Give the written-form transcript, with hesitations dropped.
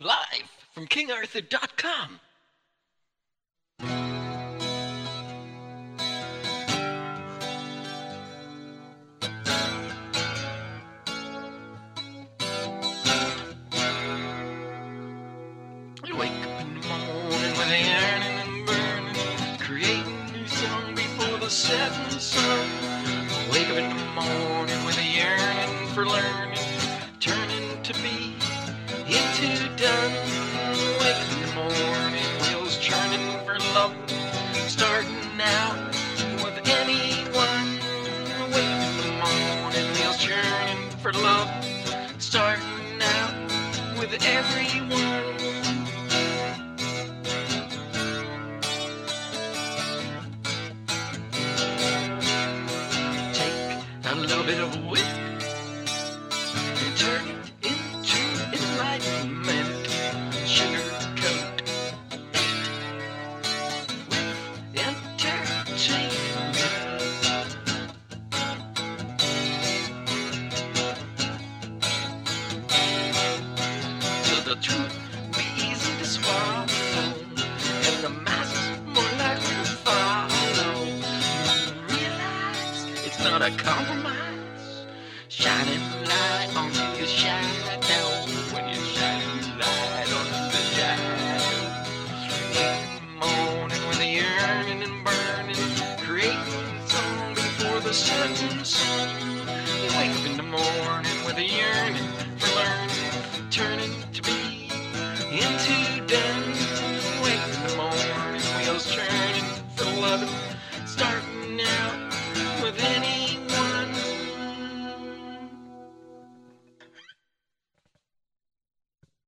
Live from KingArthur.com. You wake up in the morning with a yearning and burning, creating a new song before the setting sun. Wake up in the morning with a yearning for learning, turning to be into done. Wake up in the morning, wheels churning for love, starting out with anyone. Wake up in the morning, wheels churning for love, starting out with everyone. A little bit of wit and turn it into enlightenment. Sugarcoat with entertainment. So the truth be easy to swallow, and the masses more likely to follow. Realize it's not a compromise. Shining light on your shadow when you're shining light on the shadow. In the morning with a yearning and burning, creating a song before the setting sun. You wake up in the morning with a yearning